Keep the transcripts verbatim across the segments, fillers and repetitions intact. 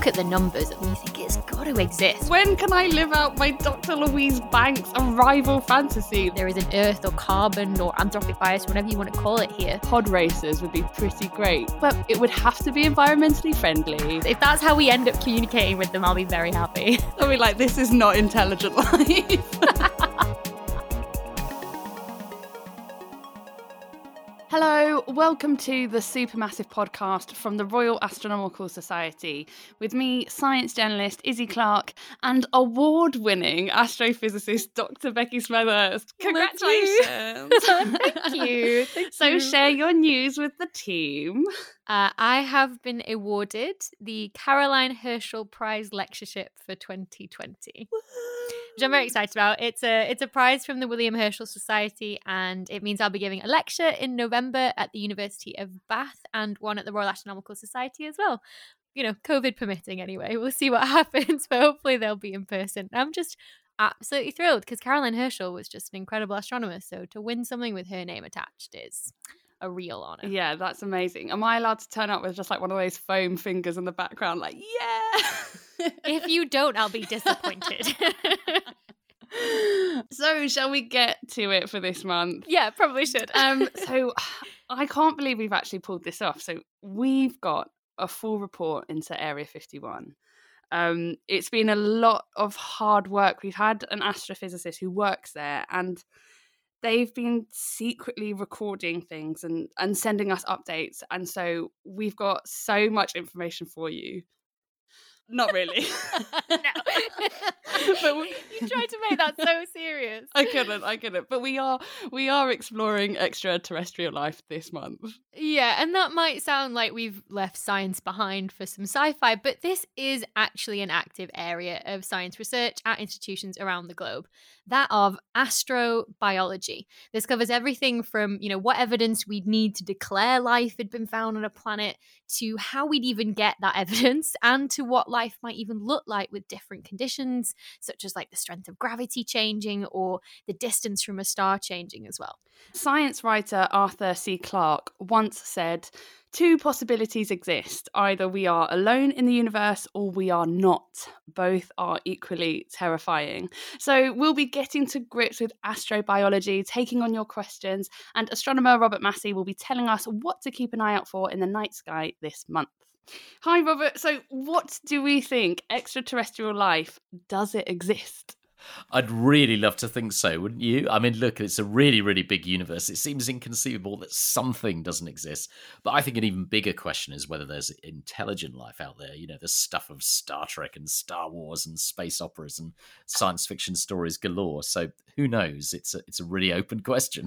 look at the numbers and you think it's got to exist. When can I live out my Doctor Louise Banks arrival fantasy? There is an Earth or carbon or anthropic bias, whatever you want to call it here. Pod races would be pretty great, but it would have to be environmentally friendly. If that's how we end up communicating with them, I'll be very happy. I'll be like, this is not intelligent life. Hello, welcome to the Supermassive podcast from the Royal Astronomical Society with me, science journalist Izzy Clark, and award-winning astrophysicist Doctor Becky Smethurst. Congratulations! Thank you. Thank so you. share your news with the team. Uh, I have been awarded the Caroline Herschel Prize Lectureship for twenty twenty. Which I'm very excited about. It's a it's a prize from the William Herschel Society, and it means I'll be giving a lecture in November at the University of Bath and one at the Royal Astronomical Society as well. You know, COVID permitting anyway. We'll see what happens, but hopefully they'll be in person. I'm just absolutely thrilled because Caroline Herschel was just an incredible astronomer, so to win something with her name attached is a real honour. Yeah, that's amazing. Am I allowed to turn up with just like one of those foam fingers in the background, like, yeah? If you don't, I'll be disappointed. So shall we get to it for this month? Yeah, probably should. Um, so I can't believe we've actually pulled this off. So we've got a full report into Area fifty-one. Um, it's been a lot of hard work. We've had an astrophysicist who works there, and they've been secretly recording things and, and sending us updates. And so we've got so much information for you. Not really. No. But we, you tried to make that so serious. I couldn't, I couldn't. But we are we are exploring extraterrestrial life this month. Yeah, and that might sound like we've left science behind for some sci-fi, but this is actually an active area of science research at institutions around the globe, that of astrobiology. This covers everything from, you know, what evidence we'd need to declare life had been found on a planet, to how we'd even get that evidence, and to what life might even look like with different conditions, such as like the strength of gravity changing or the distance from a star changing as well. Science writer Arthur C. Clarke once said, two possibilities exist. Either we are alone in the universe or we are not. Both are equally terrifying. So we'll be getting to grips with astrobiology, taking on your questions, and astronomer Robert Massey will be telling us what to keep an eye out for in the night sky this month. Hi, Robert. So what do we think? Extraterrestrial life, does it exist? I'd really love to think so, wouldn't you? I mean, look, it's a really, really big universe. It seems inconceivable that something doesn't exist. But I think an even bigger question is whether there's intelligent life out there. You know, the stuff of Star Trek and Star Wars and space operas and science fiction stories galore. So who knows? It's a, it's a really open question.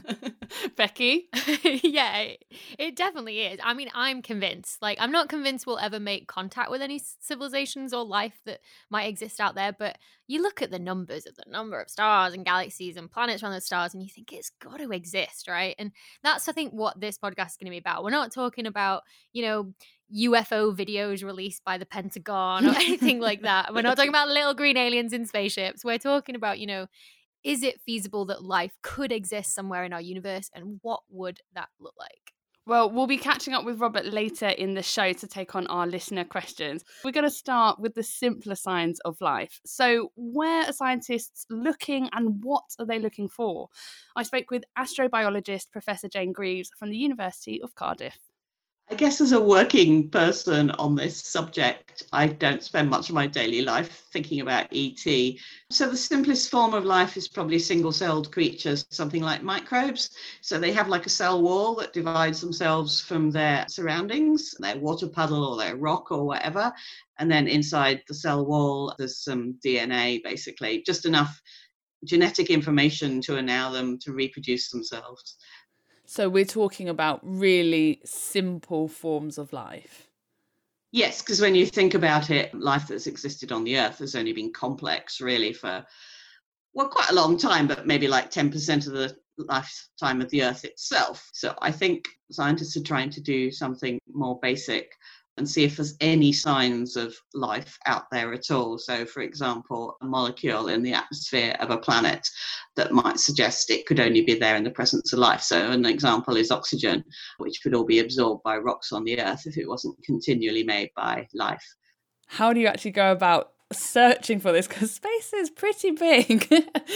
Becky? Yeah, it definitely is. I mean, I'm convinced. Like, I'm not convinced we'll ever make contact with any civilizations or life that might exist out there, but you look at the numbers of the number of stars and galaxies and planets around those stars and you think it's got to exist, right? And that's, I think, what this podcast is going to be about. We're not talking about, you know, U F O videos released by the Pentagon or anything like that. We're not talking about little green aliens in spaceships. We're talking about, you know, is it feasible that life could exist somewhere in our universe, and what would that look like? Well, we'll be catching up with Robert later in the show to take on our listener questions. We're going to start with the simpler signs of life. So where are scientists looking and what are they looking for? I spoke with astrobiologist Professor Jane Greaves from the University of Cardiff. I guess as a working person on this subject, I don't spend much of my daily life thinking about E T. So the simplest form of life is probably single-celled creatures, something like microbes. So they have like a cell wall that divides themselves from their surroundings, their water puddle or their rock or whatever. And then inside the cell wall, there's some D N A, basically, just enough genetic information to allow them to reproduce themselves. So we're talking about really simple forms of life. Yes, because when you think about it, life that's existed on the Earth has only been complex really for, well, quite a long time, but maybe like ten percent of the lifetime of the Earth itself. So I think scientists are trying to do something more basic and see if there's any signs of life out there at all. So, for example, a molecule in the atmosphere of a planet that might suggest it could only be there in the presence of life. So an example is oxygen, which could all be absorbed by rocks on the Earth if it wasn't continually made by life. how do you actually go about searching for this? Because space is pretty big.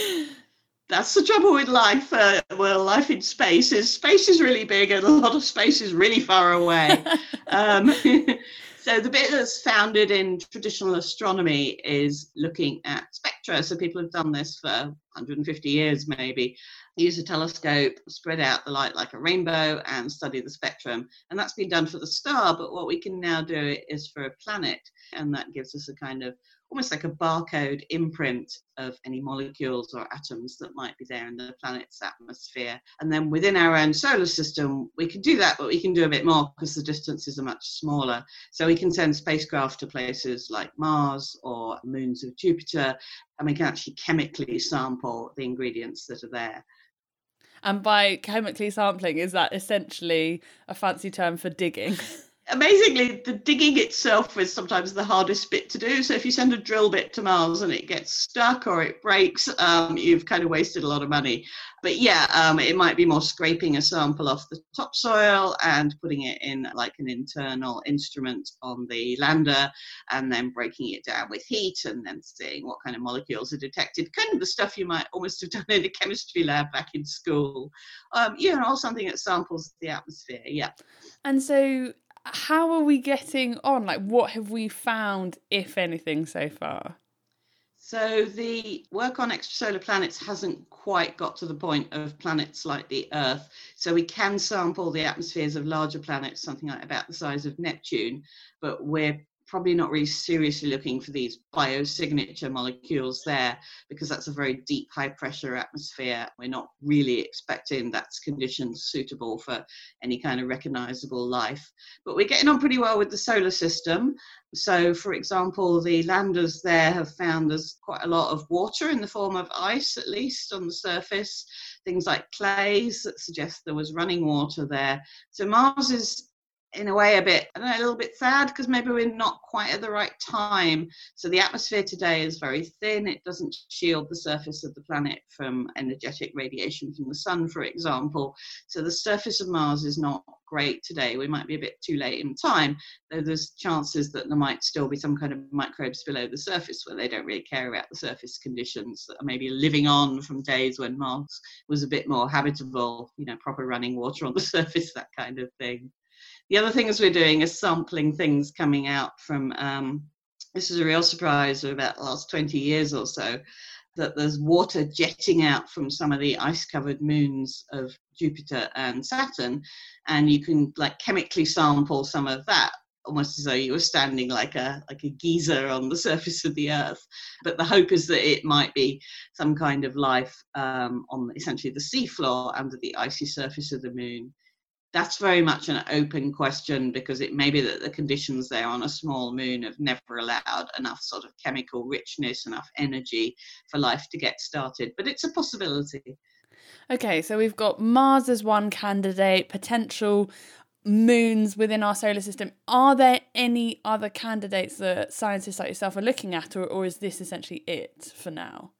That's the trouble with life. Uh, well, life in space is space is really big and a lot of space is really far away. um, so the bit that's founded in traditional astronomy is looking at spectra. So people have done this for one hundred fifty years maybe. Use a telescope, spread out the light like a rainbow and study the spectrum. And that's been done for the star, but what we can now do is for a planet. And that gives us a kind of almost like a barcode imprint of any molecules or atoms that might be there in the planet's atmosphere. And then within our own solar system, we can do that, but we can do a bit more because the distances are much smaller. So we can send spacecraft to places like Mars or moons of Jupiter, and we can actually chemically sample the ingredients that are there. And by chemically sampling, is that essentially a fancy term for digging? Amazingly, the digging itself is sometimes the hardest bit to do. So if you send a drill bit to Mars and it gets stuck or it breaks, um, you've kind of wasted a lot of money. But yeah, um, it might be more scraping a sample off the topsoil and putting it in like an internal instrument on the lander and then breaking it down with heat and then seeing what kind of molecules are detected. Kind of the stuff you might almost have done in a chemistry lab back in school. Um, you know, or something that samples the atmosphere, yeah. And so how are we getting on? Like, what have we found, if anything, so far? So the work on extrasolar planets hasn't quite got to the point of planets like the Earth. So we can sample the atmospheres of larger planets, something like about the size of Neptune, but we're probably not really seriously looking for these biosignature molecules there because that's a very deep, high pressure atmosphere. We're not really expecting that's conditions suitable for any kind of recognizable life. But we're getting on pretty well with the solar system. So, for example, the landers there have found there's quite a lot of water in the form of ice, at least on the surface, things like clays that suggest there was running water there. So Mars is in a way a bit, I don't know, a little bit sad because maybe we're not quite at the right time. So the atmosphere today is very thin. It doesn't shield the surface of the planet from energetic radiation from the sun, for example. So the surface of Mars is not great today. We might be a bit too late in time, though there's chances that there might still be some kind of microbes below the surface where they don't really care about the surface conditions that are maybe living on from days when Mars was a bit more habitable, you know, proper running water on the surface, that kind of thing. The other things we're doing is sampling things coming out from, um, this is a real surprise of about the last twenty years or so, that there's water jetting out from some of the ice-covered moons of Jupiter and Saturn, and you can like chemically sample some of that, almost as though you were standing like a like a geyser on the surface of the Earth. But the hope is that it might be some kind of life um, on essentially the seafloor under the icy surface of the moon. That's very much an open question because it may be that the conditions there on a small moon have never allowed enough sort of chemical richness, enough energy for life to get started. But it's a possibility. Okay, so we've got Mars as one candidate, potential moons within our solar system. Are there any other candidates that scientists like yourself are looking at, or, or is this essentially it for now?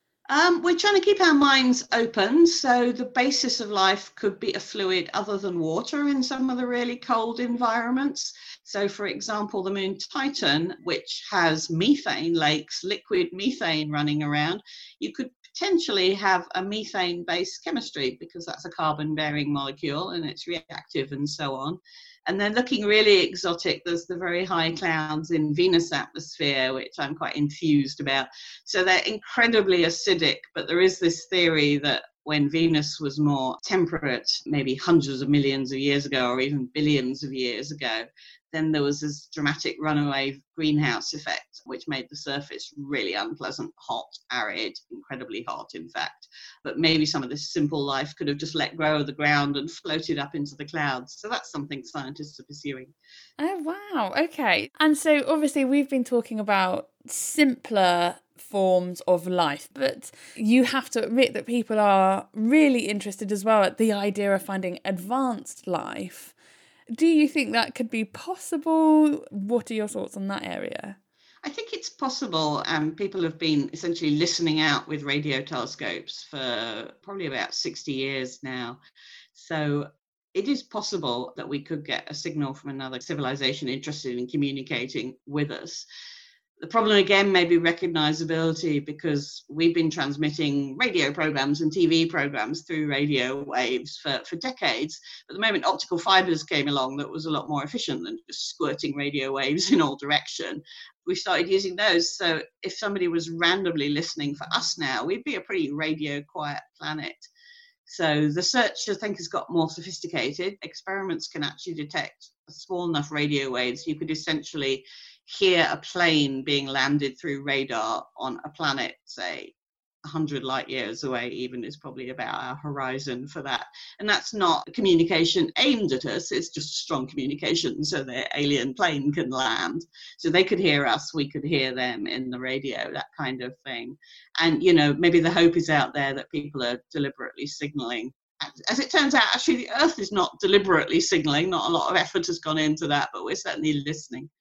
Um, we're trying to keep our minds open. So the basis of life could be a fluid other than water in some of the really cold environments. So, for example, the moon Titan, which has methane lakes, liquid methane running around, you could potentially have a methane-based chemistry because that's a carbon-bearing molecule and it's reactive and so on. And then looking really exotic, there's the very high clouds in Venus' atmosphere, which I'm quite enthused about. So they're incredibly acidic, but there is this theory that when Venus was more temperate, maybe hundreds of millions of years ago or even billions of years ago, then there was this dramatic runaway greenhouse effect, which made the surface really unpleasant, hot, arid, incredibly hot, in fact. But maybe some of this simple life could have just let go of the ground and floated up into the clouds. So that's something scientists are pursuing. Oh, wow. Okay. And so obviously we've been talking about simpler forms of life, but you have to admit that people are really interested as well at the idea of finding advanced life. Do you think that could be possible? What are your thoughts on that area? I think it's possible. Um, people have been essentially listening out with radio telescopes for probably about sixty years now. So it is possible that we could get a signal from another civilization interested in communicating with us. The problem again may be recognizability, because we've been transmitting radio programs and T V programs through radio waves for, for decades. But the moment optical fibers came along, that was a lot more efficient than just squirting radio waves in all direction, we started using those. So if somebody was randomly listening for us now, we'd be a pretty radio quiet planet. So the search, I think, has got more sophisticated. Experiments can actually detect small enough radio waves. You could essentially hear a plane being landed through radar on a planet, say, one hundred light years away even, is probably about our horizon for that. And that's not communication aimed at us, it's just strong communication so the alien plane can land. So they could hear us, we could hear them in the radio, that kind of thing. And, you know, maybe the hope is out there that people are deliberately signaling. As it turns out, actually, the Earth is not deliberately signaling, not a lot of effort has gone into that, but we're certainly listening.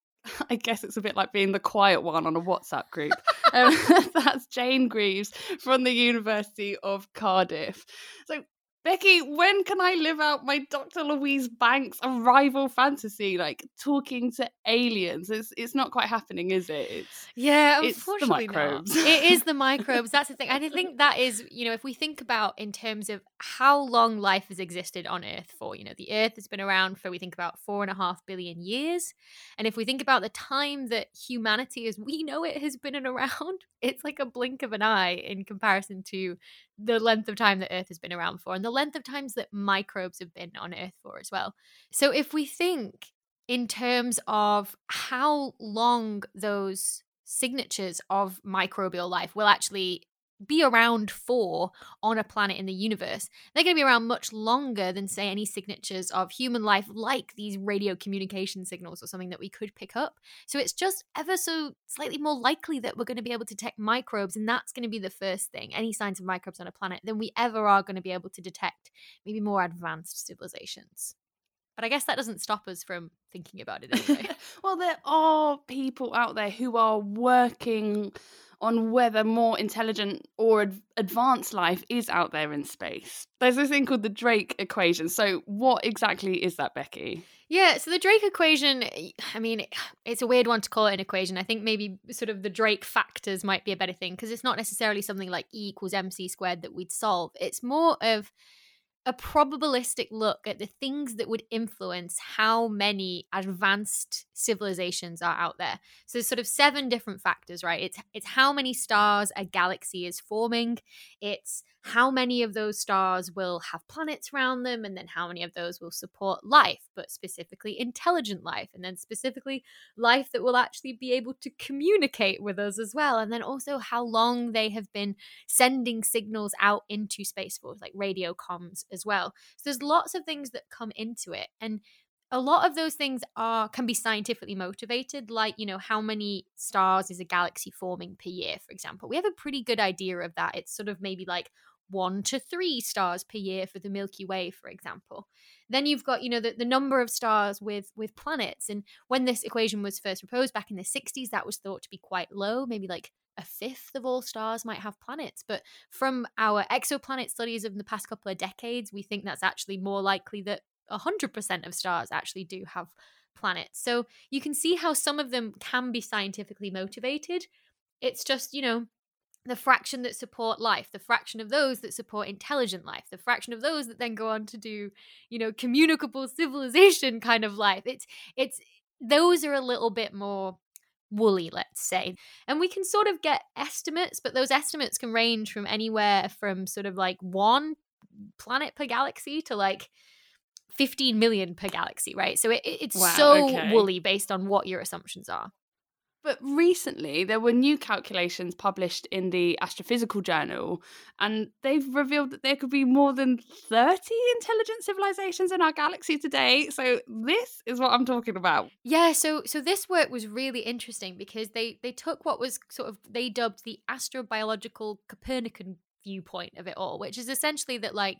I guess it's a bit like being the quiet one on a WhatsApp group. Um, that's Jane Greaves from the University of Cardiff. So, Becky, when can I live out my Doctor Louise Banks arrival fantasy, like talking to aliens? It's it's not quite happening, is it? It's, yeah, it's unfortunately the microbes. not. It is the microbes. That's the thing. And I think that is, you know, if we think about in terms of how long life has existed on Earth for, you know, the Earth has been around for, we think about four and a half billion years. And if we think about the time that humanity as we know it has been around, it's like a blink of an eye in comparison to the length of time that Earth has been around for and the length of times that microbes have been on Earth for as well. So if we think in terms of how long those signatures of microbial life will actually be around for on a planet in the universe, they're going to be around much longer than, say, any signatures of human life, like these radio communication signals or something that we could pick up. So it's just ever so slightly more likely that we're going to be able to detect microbes, and that's going to be the first thing, any signs of microbes on a planet, than we ever are going to be able to detect maybe more advanced civilizations. But I guess that doesn't stop us from thinking about it anyway. Well, there are people out there who are working on whether more intelligent or ad- advanced life is out there in space. There's this thing called the Drake equation. So what exactly is that, Becky? Yeah, so the Drake equation, I mean, it's a weird one to call it an equation. I think maybe sort of the Drake factors might be a better thing, because it's not necessarily something like E equals mc squared that we'd solve. It's more of a probabilistic look at the things that would influence how many advanced civilizations are out there. So there's sort of seven different factors, right? It's it's how many stars a galaxy is forming. It's how many of those stars will have planets around them, and then how many of those will support life, but specifically intelligent life, and then specifically life that will actually be able to communicate with us as well. And then also how long they have been sending signals out into space for, like radio comms as well. So there's lots of things that come into it, and a lot of those things are can be scientifically motivated, like, you know, how many stars is a galaxy forming per year, for example. We have a pretty good idea of that. It's sort of maybe like one to three stars per year for the Milky Way, for example. Then you've got, you know, the, the number of stars with with planets. And when this equation was first proposed back in the sixties, that was thought to be quite low, maybe like a fifth of all stars might have planets. But from our exoplanet studies of the past couple of decades, we think that's actually more likely that one hundred percent of stars actually do have planets. So you can see how some of them can be scientifically motivated. It's just, you know, the fraction that support life, the fraction of those that support intelligent life, the fraction of those that then go on to do, you know, communicable civilization kind of life. It's, it's, those are a little bit more woolly, let's say. And we can sort of get estimates, but those estimates can range from anywhere from sort of like one planet per galaxy to like fifteen million per galaxy, right? So it, it's Wow, so okay. woolly based on what your assumptions are. But recently, there were new calculations published in the Astrophysical Journal, and they've revealed that there could be more than thirty intelligent civilizations in our galaxy today. So this is what I'm talking about. Yeah, so so this work was really interesting because they they took what was sort of, they dubbed the astrobiological Copernican viewpoint of it all, which is essentially that, like,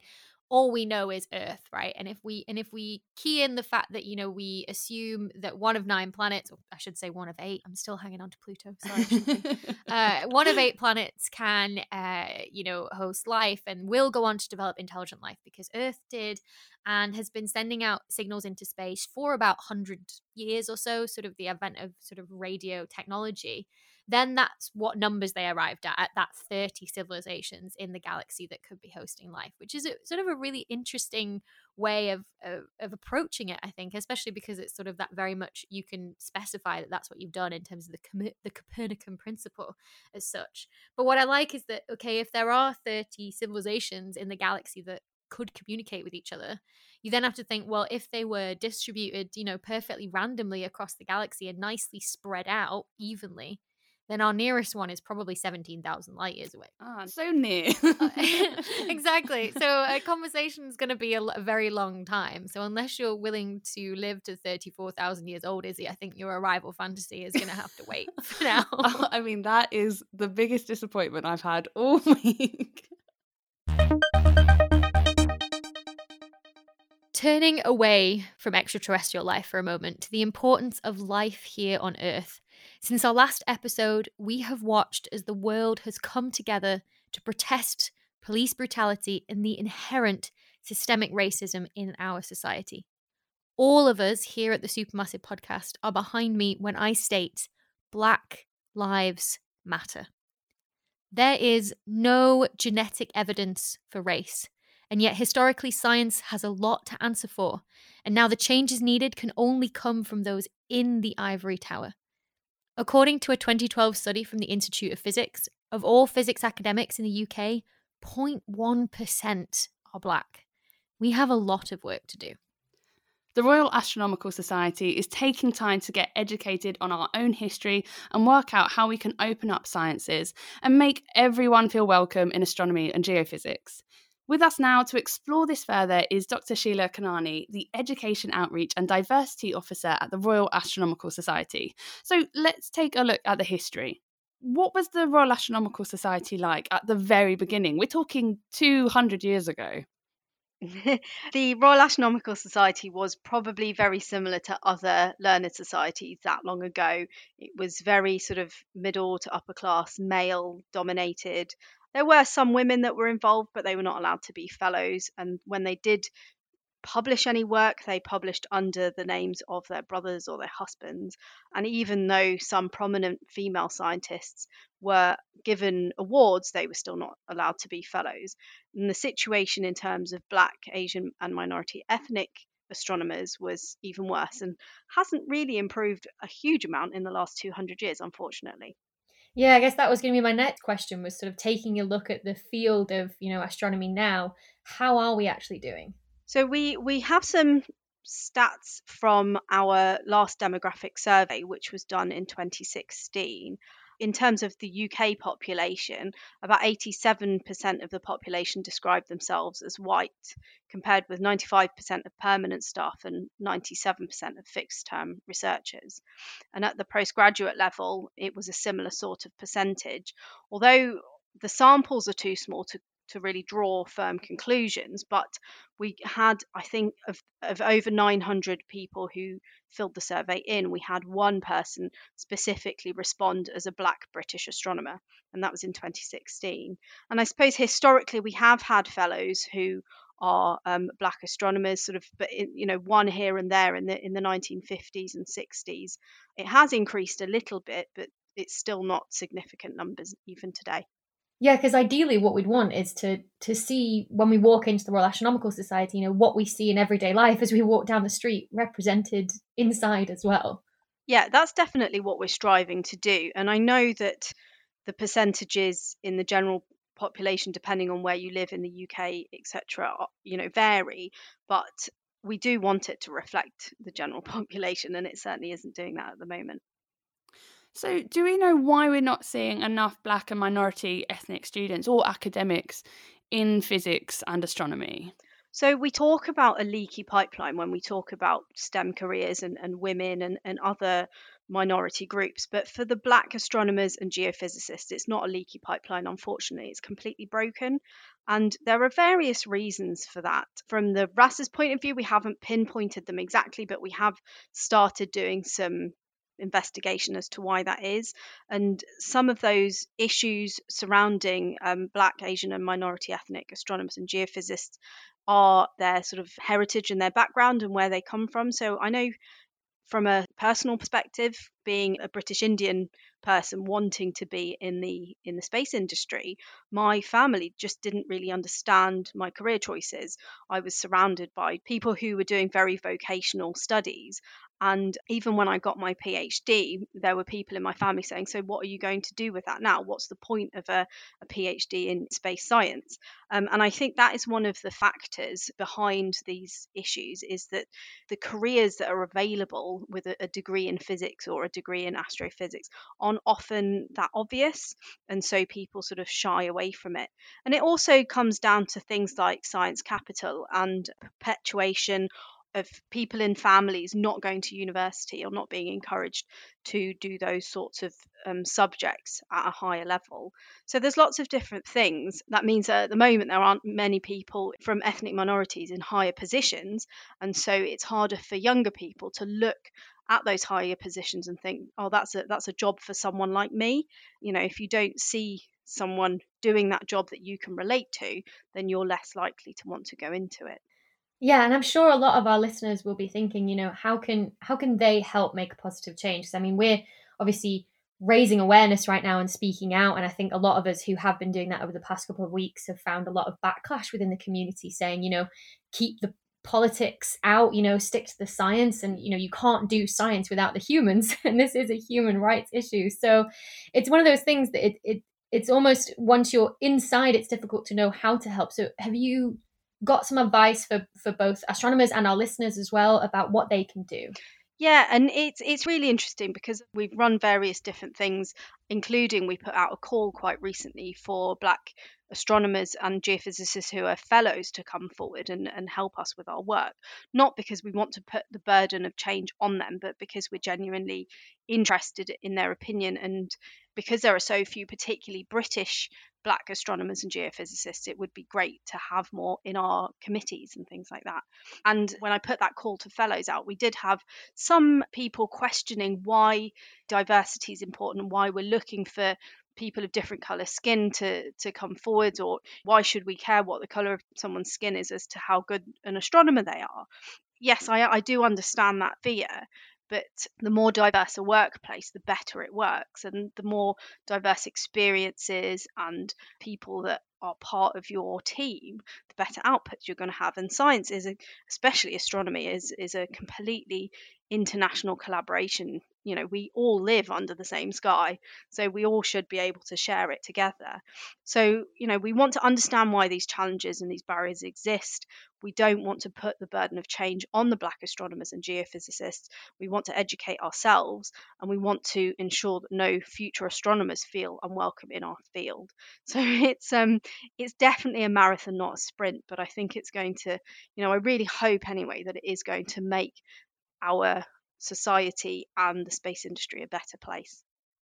all we know is Earth, right? And if we and if we key in the fact that, you know, we assume that one of nine planets, or I should say one of eight, I'm still hanging on to Pluto, sorry, I shouldn't be. uh, one of eight planets can, uh, you know, host life and will go on to develop intelligent life because Earth did, and has been sending out signals into space for about one hundred years or so, sort of the advent of sort of radio technology. Then that's what numbers they arrived at, at that thirty civilizations in the galaxy that could be hosting life, which is a, sort of a really interesting way of, of of approaching it, I think, especially because it's sort of that very much you can specify that that's what you've done in terms of the com- the Copernican principle as such. But what I like is that, okay, if there are thirty civilizations in the galaxy that could communicate with each other, you then have to think, well, if they were distributed, you know, perfectly randomly across the galaxy and nicely spread out evenly, then our nearest one is probably seventeen thousand light years away. Ah, so near. uh, exactly. So a conversation is going to be a, a very long time. So unless you're willing to live to thirty-four thousand years old, Izzy, I think your arrival fantasy is going to have to wait for now. Oh, I mean, that is the biggest disappointment I've had all week. Turning away from extraterrestrial life for a moment to the importance of life here on Earth. Since our last episode, we have watched as the world has come together to protest police brutality and the inherent systemic racism in our society. All of us here at the Supermassive Podcast are behind me when I state Black Lives Matter. There is no genetic evidence for race, and yet historically science has a lot to answer for, and now the changes needed can only come from those in the ivory tower. According to a twenty twelve study from the Institute of Physics, of all physics academics in the U K, zero point one percent are Black. We have a lot of work to do. The Royal Astronomical Society is taking time to get educated on our own history and work out how we can open up sciences and make everyone feel welcome in astronomy and geophysics. With us now to explore this further is Doctor Sheila Kanani, the Education Outreach and Diversity Officer at the Royal Astronomical Society. So let's take a look at the history. What was the Royal Astronomical Society like at the very beginning? We're talking two hundred years ago. The Royal Astronomical Society was probably very similar to other learned societies that long ago. It was very sort of middle to upper class, male dominated. There were some women that were involved, but they were not allowed to be fellows. And when they did publish any work, they published under the names of their brothers or their husbands. And even though some prominent female scientists were given awards, they were still not allowed to be fellows. And the situation in terms of Black, Asian, and minority ethnic astronomers was even worse and hasn't really improved a huge amount in the last two hundred years, unfortunately. Yeah, I guess that was going to be my next question, was sort of taking a look at the field of, you know, astronomy now. How are we actually doing? So we we have some stats from our last demographic survey, which was done in twenty sixteen. In terms of the U K population, about eighty-seven percent of the population described themselves as white, compared with ninety-five percent of permanent staff and ninety-seven percent of fixed-term researchers. And at the postgraduate level, it was a similar sort of percentage, although the samples are too small to to really draw firm conclusions, but we had, I think, of, of over nine hundred people who filled the survey in, we had one person specifically respond as a Black British astronomer, and that was in twenty sixteen. And I suppose historically we have had fellows who are um, Black astronomers, sort of, but in, you know, one here and there in the in the nineteen fifties and sixties. It has increased a little bit, but it's still not significant numbers even today. Yeah, because ideally what we'd want is to to see when we walk into the Royal Astronomical Society, you know, what we see in everyday life as we walk down the street represented inside as well. Yeah, that's definitely what we're striving to do. And I know that the percentages in the general population, depending on where you live in the U K, et cetera, you know, vary, but we do want it to reflect the general population, and it certainly isn't doing that at the moment. So do we know why we're not seeing enough Black and minority ethnic students or academics in physics and astronomy? So we talk about a leaky pipeline when we talk about STEM careers and, and women and, and other minority groups. But for the Black astronomers and geophysicists, it's not a leaky pipeline, unfortunately. It's completely broken. And there are various reasons for that. From the R A S's point of view, we haven't pinpointed them exactly, but we have started doing some investigation as to why that is. And some of those issues surrounding um, Black, Asian, and minority ethnic astronomers and geophysicists are their sort of heritage and their background and where they come from. So I know from a personal perspective, being a British Indian person wanting to be in the in the space industry, my family just didn't really understand my career choices. I was surrounded by people who were doing very vocational studies. And even when I got my PhD, there were people in my family saying, so what are you going to do with that now? What's the point of a, a PhD in space science? Um, and I think that is one of the factors behind these issues, is that the careers that are available with a, a degree in physics or a degree in astrophysics aren't often that obvious. And so people sort of shy away from it. And it also comes down to things like science capital and perpetuation of people in families not going to university or not being encouraged to do those sorts of um, subjects at a higher level. So there's lots of different things. That means that at the moment there aren't many people from ethnic minorities in higher positions, and so it's harder for younger people to look at those higher positions and think, oh, that's a that's a job for someone like me. You know, if you don't see someone doing that job that you can relate to, then you're less likely to want to go into it. Yeah, and I'm sure a lot of our listeners will be thinking, you know, how can how can they help make a positive change? 'Cause I mean, we're obviously raising awareness right now and speaking out, and I think a lot of us who have been doing that over the past couple of weeks have found a lot of backlash within the community saying, you know, keep the politics out, you know, stick to the science, and you know, you can't do science without the humans, and this is a human rights issue. So it's one of those things that it, it it's almost, once you're inside, it's difficult to know how to help. So have you got some advice for for both astronomers and our listeners as well about what they can do? Yeah, and it's it's really interesting because we've run various different things, including we put out a call quite recently for Black astronomers and geophysicists who are fellows to come forward and, and help us with our work. Not because we want to put the burden of change on them, but because we're genuinely interested in their opinion, and because there are so few particularly British Black astronomers and geophysicists, it would be great to have more in our committees and things like that. And when I put that call to fellows out, we did have some people questioning why diversity is important and why we're looking for people of different colour skin to to come forward, or why should we care what the colour of someone's skin is as to how good an astronomer they are. Yes, I, I do understand that fear, but the more diverse a workplace, the better it works, and the more diverse experiences and people that are part of your team, the better outputs you're going to have. And science is, a, especially astronomy, is is a completely international collaboration. You know, we all live under the same sky, so we all should be able to share it together. So, you know, we want to understand why these challenges and these barriers exist. We don't want to put the burden of change on the Black astronomers and geophysicists. We want to educate ourselves, and we want to ensure that no future astronomers feel unwelcome in our field. So it's um it's definitely a marathon, not a sprint, but I think it's going to, you know, I really hope anyway that it is going to make our society and the space industry a better place.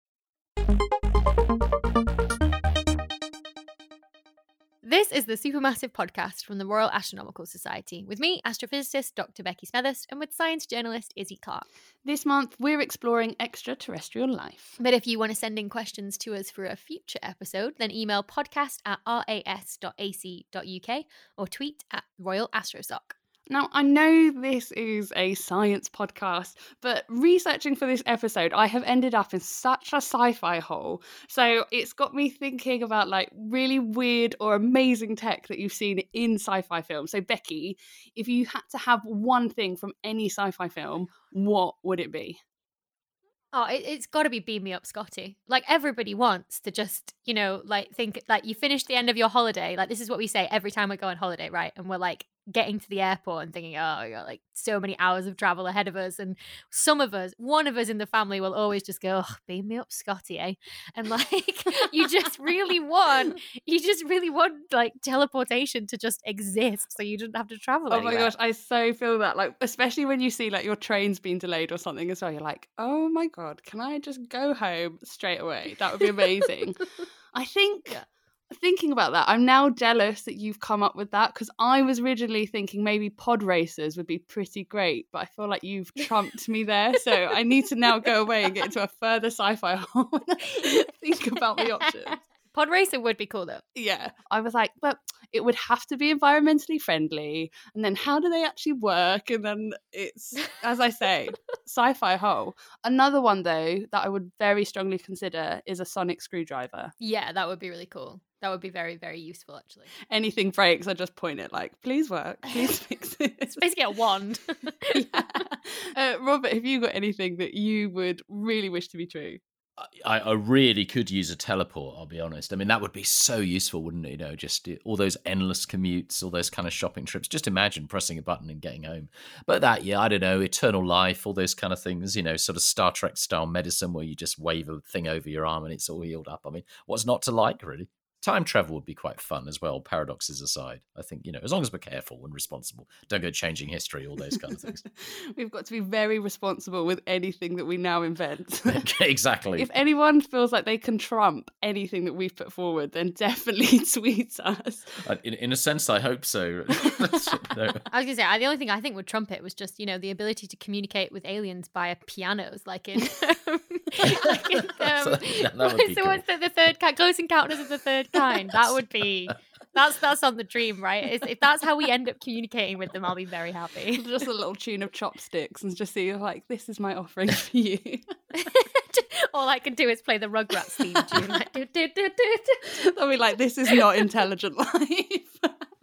This is the Supermassive podcast from the Royal Astronomical Society, with me, astrophysicist Doctor Becky Smethurst, and with science journalist Izzy Clark. This month, we're exploring extraterrestrial life. But if you want to send in questions to us for a future episode, then email podcast at ras dot a c dot u k or tweet at Royal Astrosoc. Now, I know this is a science podcast, but researching for this episode, I have ended up in such a sci-fi hole. So it's got me thinking about like really weird or amazing tech that you've seen in sci-fi films. So Becky, if you had to have one thing from any sci-fi film, what would it be? Oh, it, it's got to be Beam Me Up, Scotty. Like, everybody wants to just, you know, like, think, like, you finish the end of your holiday. Like, this is what we say every time we go on holiday, right? And we're like, getting to the airport and thinking, oh, we got like so many hours of travel ahead of us. And some of us, one of us in the family will always just go, oh, beam me up, Scotty, eh? And like, you just really want, you just really want like teleportation to just exist so you don't have to travel Oh anywhere. my gosh, I so feel that. Like, especially when you see like your train's been delayed or something as well, you're like, oh my God, can I just go home straight away? That would be amazing. I think... Yeah. Thinking about that, I'm now jealous that you've come up with that, because I was originally thinking maybe pod racers would be pretty great, but I feel like you've trumped me there. So I need to now go away and get into a further sci-fi hole and think about the options. Pod racer would be cool though. Yeah, I was like, but it would have to be environmentally friendly, and then how do they actually work? And then it's, as I say, sci-fi hole. Another one though that I would very strongly consider is a sonic screwdriver. Yeah, that would be really cool. That would be very, very useful actually. Anything breaks, I just point it like, please work, please fix it. It's basically a wand. Yeah. uh, Robert, have you got anything that you would really wish to be true? I, I really could use a teleport, I'll be honest. I mean, that would be so useful, wouldn't it? You know, just all those endless commutes, all those kind of shopping trips. Just imagine pressing a button and getting home. But that, yeah, I don't know, eternal life, all those kind of things, you know, sort of Star Trek style medicine where you just wave a thing over your arm and it's all healed up. I mean, what's not to like, really? Time travel would be quite fun as well, paradoxes aside. I think, you know, as long as we're careful and responsible, don't go changing history, all those kind of things. We've got to be very responsible with anything that we now invent. Exactly. If anyone feels like they can trump anything that we've put forward, then definitely tweet us. Uh, in, in a sense, I hope so. No. I was going to say, the only thing I think would trump it was just, you know, the ability to communicate with aliens via pianos, like in... like in um, So, yeah, that would be so cool. what's the, the third kind? Close Encounters of the Third Kind. That would be... That's that's on the dream, right? If, if that's how we end up communicating with them, I'll be very happy. Just a little tune of chopsticks and just see, like, this is my offering for you. All I can do is play the Rugrats theme tune. Like, do, do, do, do, do. They'll be like, this is not intelligent life.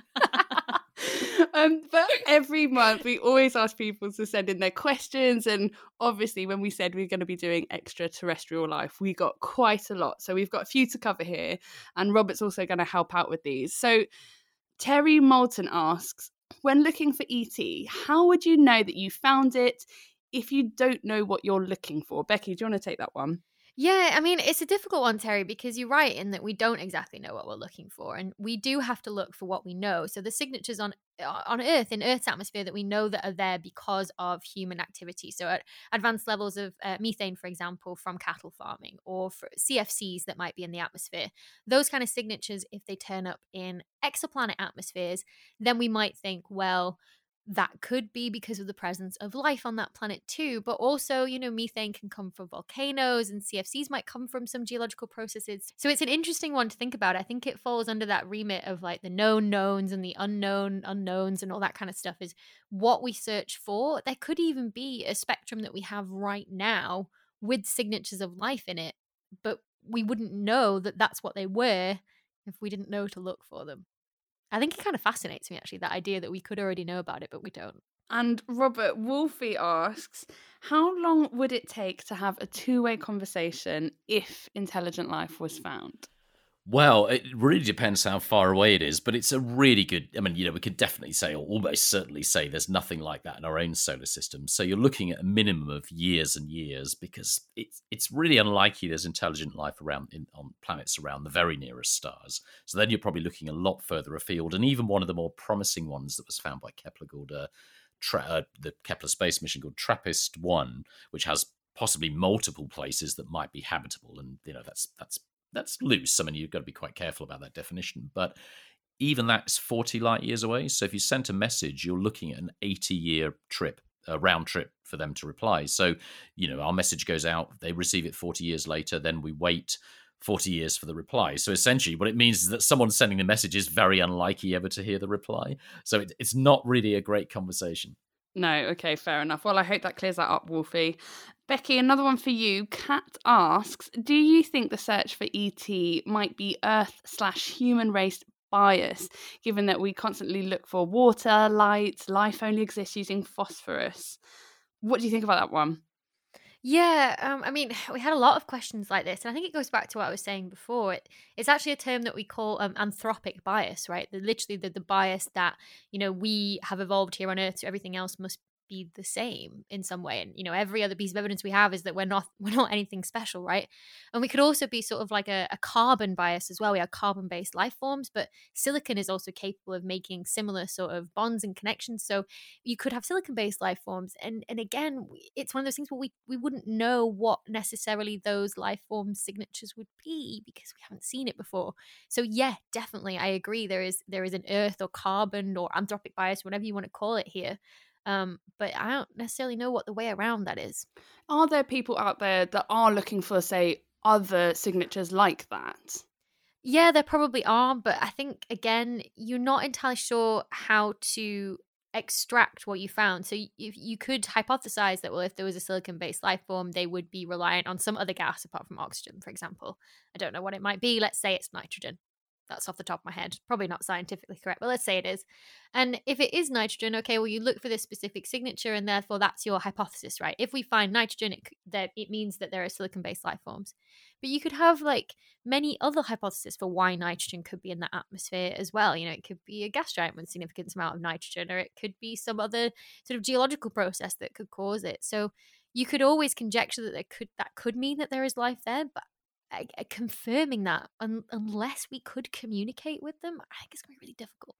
um, but every month we always ask people to send in their questions, and obviously when we said we we're going to be doing extraterrestrial life, we got quite a lot. So we've got a few to cover here, and Robert's also going to help out with these. So Terry Moulton asks, when looking for E T, how would you know that you found it if you don't know what you're looking for? Becky, do you want to take that one? Yeah, I mean, it's a difficult one, Terry, because you're right in that we don't exactly know what we're looking for, and we do have to look for what we know. So the signatures on on Earth, in Earth's atmosphere, that we know that are there because of human activity. So at advanced levels of uh, methane, for example, from cattle farming, or for C F Cs that might be in the atmosphere, those kind of signatures, if they turn up in exoplanet atmospheres, then we might think, well, that could be because of the presence of life on that planet too. But also, you know, methane can come from volcanoes, and C F Cs might come from some geological processes. So it's an interesting one to think about. I think it falls under that remit of like the known knowns and the unknown unknowns and all that kind of stuff, is what we search for. There could even be a spectrum that we have right now with signatures of life in it, but we wouldn't know that that's what they were if we didn't know to look for them. I think it kind of fascinates me, actually, that idea that we could already know about it, but we don't. And Robert Wolfie asks, how long would it take to have a two-way conversation if intelligent life was found? Well, it really depends how far away it is, but it's a really good, I mean, you know, we could definitely say, or almost certainly say, there's nothing like that in our own solar system. So you're looking at a minimum of years and years, because it's it's really unlikely there's intelligent life around in, on planets around the very nearest stars. So then you're probably looking a lot further afield. And even one of the more promising ones that was found by Kepler, called uh, Tra- uh, the Kepler space mission called TRAPPIST one, which has possibly multiple places that might be habitable. And, you know, that's that's That's loose. I mean, you've got to be quite careful about that definition. But even that's forty light years away. So if you sent a message, you're looking at an eighty-year trip, a round trip for them to reply. So, you know, our message goes out, they receive it forty years later, then we wait forty years for the reply. So essentially what it means is that someone sending the message is very unlikely ever to hear the reply. So it, it's not really a great conversation. No, okay, fair enough. Well, I hope that clears that up, Wolfie. Becky, another one for you. Kat asks, do you think the search for E T might be Earth slash human race bias, given that we constantly look for water, light, life only exists using phosphorus? What do you think about that one? Yeah, um, I mean, we had a lot of questions like this, and I think it goes back to what I was saying before. It, it's actually a term that we call um, anthropic bias, right? The, literally, the, the bias that, you know, we have evolved here on Earth, so everything else must be the same in some way. And you know, every other piece of evidence we have is that we're not we're not anything special, right? And we could also be sort of like a, a carbon bias as well. We are carbon-based life forms, but silicon is also capable of making similar sort of bonds and connections. So you could have silicon-based life forms, and and again, it's one of those things where we we wouldn't know what necessarily those life form signatures would be because we haven't seen it before. So yeah, definitely, I agree. There is there is an Earth or carbon or anthropic bias, whatever you want to call it here. Um, but I don't necessarily know what the way around that is. Are there people out there that are looking for, say, other signatures like that? Yeah, there probably are, but I think, again, you're not entirely sure how to extract what you found. So you, you could hypothesize that, well, if there was a silicon-based life form, they would be reliant on some other gas apart from oxygen, for example. I don't know what it might be. Let's say it's nitrogen. That's off the top of my head. Probably not scientifically correct, but let's say it is. And if it is nitrogen, okay, well, you look for this specific signature, and therefore that's your hypothesis, right? If we find nitrogen, it, that it means that there are silicon-based life forms. But you could have like many other hypotheses for why nitrogen could be in the atmosphere as well. You know, it could be a gas giant with a significant amount of nitrogen, or it could be some other sort of geological process that could cause it. So you could always conjecture that there could that could mean that there is life there, but I, I, confirming that un- unless we could communicate with them, I think it's going to be really difficult.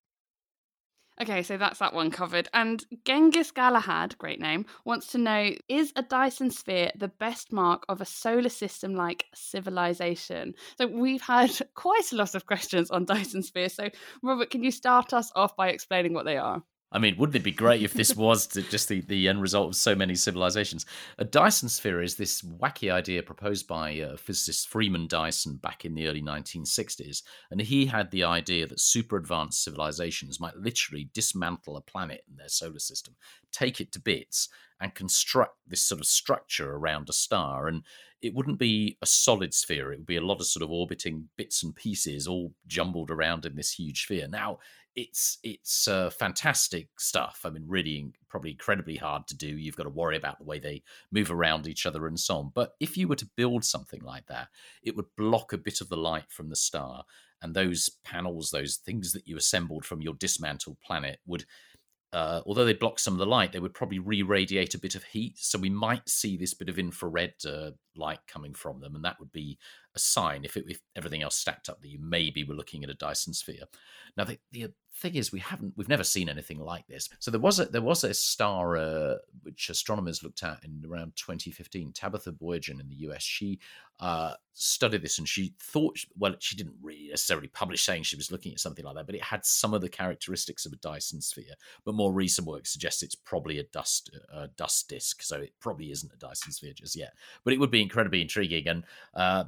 Okay, so that's that one covered. And Genghis Galahad, great name, wants to know, is a Dyson sphere the best mark of a solar system-like civilization? So we've had quite a lot of questions on Dyson spheres. So Robert, can you start us off by explaining what they are? I mean, wouldn't it be great if this was the, just the, the end result of so many civilizations? A Dyson sphere is this wacky idea proposed by uh, physicist Freeman Dyson back in the early nineteen sixties. And he had the idea that super advanced civilizations might literally dismantle a planet in their solar system, take it to bits, and construct this sort of structure around a star. And it wouldn't be a solid sphere. It would be a lot of sort of orbiting bits and pieces all jumbled around in this huge sphere. Now, it's it's uh, fantastic stuff. I mean, really, probably incredibly hard to do. You've got to worry about the way they move around each other and so on. But if you were to build something like that, it would block a bit of the light from the star. And those panels, those things that you assembled from your dismantled planet would... Uh, although they block some of the light, they would probably re-radiate a bit of heat. So we might see this bit of infrared uh, light coming from them. And that would be a sign, if, it, if everything else stacked up, that you maybe were looking at a Dyson sphere. Now, the, the thing is, we haven't, we've never seen anything like this. So there was a, there was a star uh, which astronomers looked at in around twenty fifteen, Tabitha Boyajian in the U S. She uh, studied this, and she thought, well, she didn't really necessarily publish saying she was looking at something like that, but it had some of the characteristics of a Dyson sphere. But more recent work suggests it's probably a dust uh, dust disk, so it probably isn't a Dyson sphere just yet. But it would be incredibly intriguing, and uh,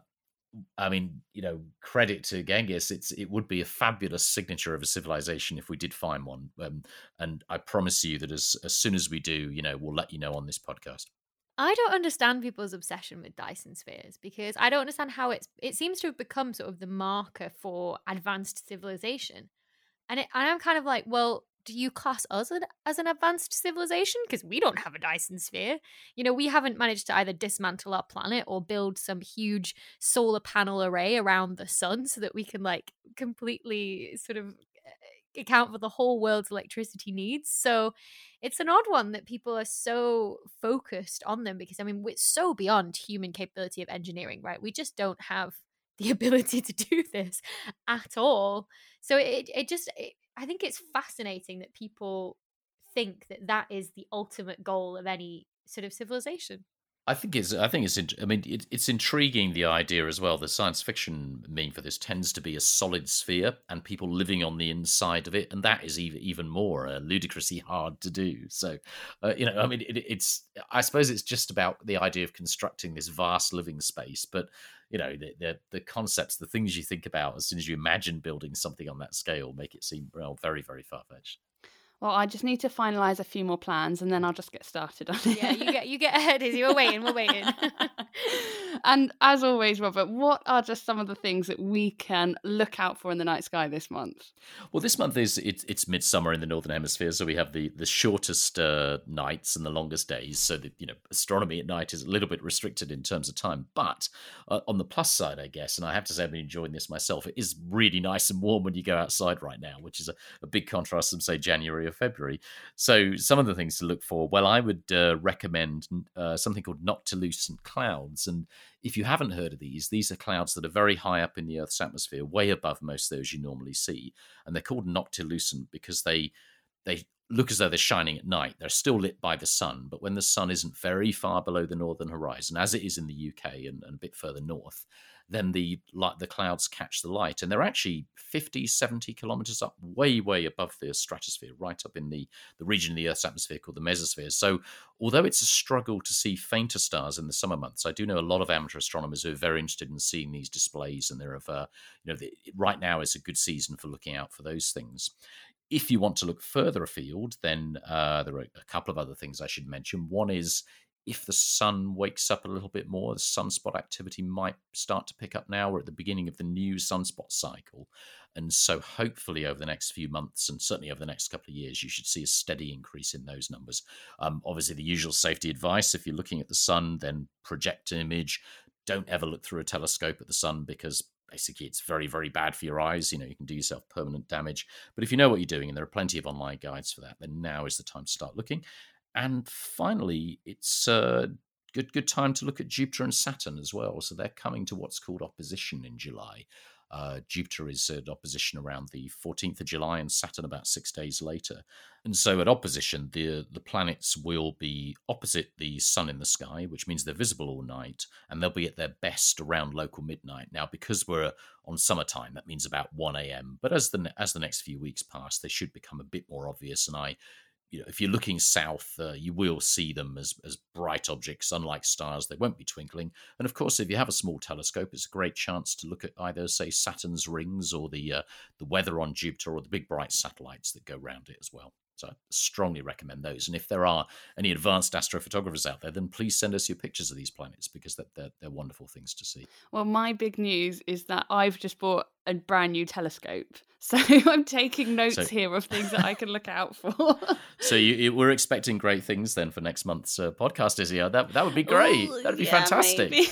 I mean, you know, credit to Genghis. It's it would be a fabulous signature of a civilization if we did find one. Um, and I promise you that as as soon as we do, you know, we'll let you know on this podcast. I don't understand people's obsession with Dyson spheres, because I don't understand how it's it seems to have become sort of the marker for advanced civilization. And, it, and I'm kind of like, well, do you class us as an advanced civilization? Because we don't have a Dyson sphere. You know, we haven't managed to either dismantle our planet or build some huge solar panel array around the sun so that we can like completely sort of account for the whole world's electricity needs. So it's an odd one that people are so focused on them, because I mean, we're so beyond human capability of engineering, right? We just don't have the ability to do this at all. So it it just it, I think it's fascinating that people think that that is the ultimate goal of any sort of civilization. I think it's. I think it's. I mean, it, it's intriguing, the idea as well. The science fiction meme for this tends to be a solid sphere and people living on the inside of it, and that is even even more uh, ludicrously hard to do. So, uh, you know, I mean, it, it's. I suppose it's just about the idea of constructing this vast living space, but you know, the, the the concepts, the things you think about as soon as you imagine building something on that scale, make it seem well very very far fetched. Well, I just need to finalise a few more plans and then I'll just get started on it. Yeah, you get you get ahead, Izzy. We're waiting, we're waiting. And as always, Robert, what are just some of the things that we can look out for in the night sky this month? Well, this month is it's, it's midsummer in the Northern Hemisphere, so we have the, the shortest uh, nights and the longest days. So that, you know, astronomy at night is a little bit restricted in terms of time. But uh, on the plus side, I guess, and I have to say I've been enjoying this myself, it is really nice and warm when you go outside right now, which is a, a big contrast from, say, January or February. So some of the things to look for, well, I would uh, recommend uh, something called noctilucent clouds. And if you haven't heard of these, these are clouds that are very high up in the Earth's atmosphere, way above most of those you normally see. And they're called noctilucent because they they look as though they're shining at night. They're still lit by the sun, but when the sun isn't very far below the northern horizon, as it is in the U K and, and a bit further north, then the light, the clouds catch the light. And they're actually fifty, seventy kilometers up, way, way above the stratosphere, right up in the, the region of the Earth's atmosphere called the mesosphere. So although it's a struggle to see fainter stars in the summer months, I do know a lot of amateur astronomers who are very interested in seeing these displays. And they're of, uh, you know, the, right now is a good season for looking out for those things. If you want to look further afield, then uh, there are a couple of other things I should mention. One is if the sun wakes up a little bit more, the sunspot activity might start to pick up now. We're at the beginning of the new sunspot cycle. And so hopefully over the next few months and certainly over the next couple of years, you should see a steady increase in those numbers. Um, obviously, the usual safety advice, if you're looking at the sun, then project an image. Don't ever look through a telescope at the sun because basically it's very, very bad for your eyes. You know, you can do yourself permanent damage. But if you know what you're doing, and there are plenty of online guides for that, then now is the time to start looking. And finally, it's a good, good time to look at Jupiter and Saturn as well. So they're coming to what's called opposition in July. Uh, Jupiter is at opposition around the fourteenth of July and Saturn about six days later. And so at opposition, the, the planets will be opposite the sun in the sky, which means they're visible all night, and they'll be at their best around local midnight. Now, because we're on summertime, that means about one a.m. But as the, as the next few weeks pass, they should become a bit more obvious. And I You know, if you're looking south, uh, you will see them as, as bright objects, unlike stars. They won't be twinkling. And of course, if you have a small telescope, it's a great chance to look at either, say, Saturn's rings or the uh, the weather on Jupiter or the big bright satellites that go around it as well. So I strongly recommend those. And if there are any advanced astrophotographers out there, then please send us your pictures of these planets because they're, they're, they're wonderful things to see. Well, my big news is that I've just bought a brand new telescope. So I'm taking notes So- here of things that I can look out for. So you, you, we're expecting great things then for next month's uh, podcast, Izzy. That, that would be great. Ooh, That would be yeah, fantastic. maybe.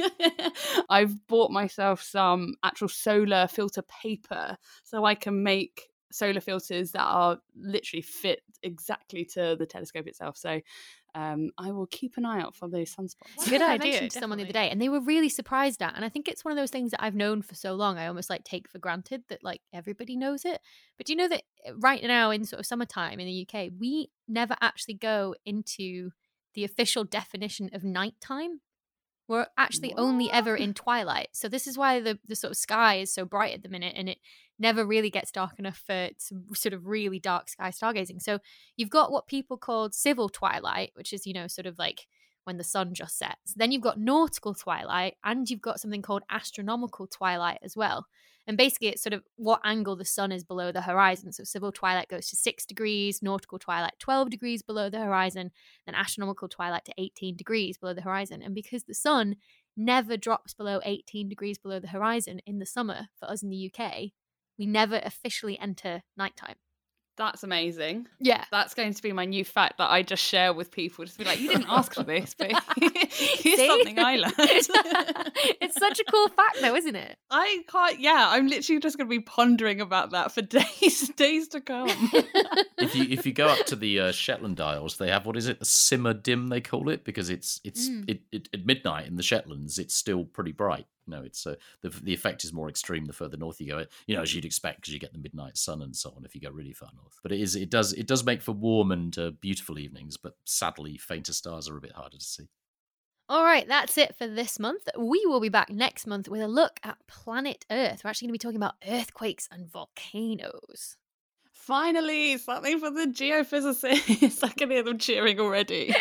I've bought myself some actual solar filter paper so I can make solar filters that are literally fit exactly to the telescope itself. So um, I will keep an eye out for those sunspots. Good Yeah, I idea mentioned to someone the other definitely. day, and they were really surprised at. And I think it's one of those things that I've known for so long. I almost like take for granted that like everybody knows it. But do you know that right now in sort of summertime in the U K, we never actually go into the official definition of nighttime. We're actually only ever in twilight. So this is why the, the sort of sky is so bright at the minute, and it never really gets dark enough for some sort of really dark sky stargazing. So you've got what people called civil twilight, which is, you know, sort of like when the sun just sets. Then you've got nautical twilight, and you've got something called astronomical twilight as well. And basically it's sort of what angle the sun is below the horizon. So civil twilight goes to six degrees, nautical twilight twelve degrees below the horizon, and astronomical twilight to eighteen degrees below the horizon. And because the sun never drops below eighteen degrees below the horizon in the summer for us in the U K, we never officially enter nighttime. That's amazing. Yeah. That's going to be my new fact that I just share with people. Just be like, you didn't ask for this, but here's See? something I learned. It's such a cool fact though, isn't it? I can't, yeah, I'm literally just going to be pondering about that for days, days to come. if you if you go up to the uh, Shetland Isles, they have, what is it, the simmer dim they call it, because it's it's Mm. it, it, at midnight in the Shetlands it's still pretty bright. No, it's uh, the the effect is more extreme the further north you go. You know, as you'd expect, because you get the midnight sun and so on if you go really far north. But it is it does it does make for warm and uh, beautiful evenings. But sadly, fainter stars are a bit harder to see. All right, that's it for this month. We will be back next month with a look at planet Earth. We're actually going to be talking about earthquakes and volcanoes. Finally, something for the geophysicists. I can hear them cheering already.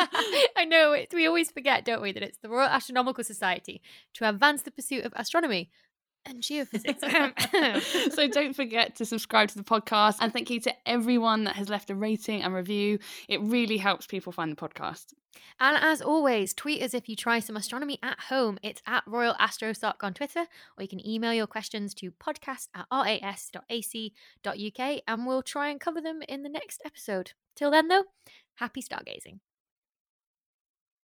I know, it, we always forget, don't we, that it's the Royal Astronomical Society to advance the pursuit of astronomy. and geophysics. So don't forget to subscribe to the podcast. And thank you to everyone that has left a rating and review. It really helps people find the podcast. And as always, tweet us if you try some astronomy at home. It's at Royal Astrosoc on Twitter, or you can email your questions to podcast at ras dot a c dot u k, and we'll try and cover them in the next episode. Till then, though, happy stargazing.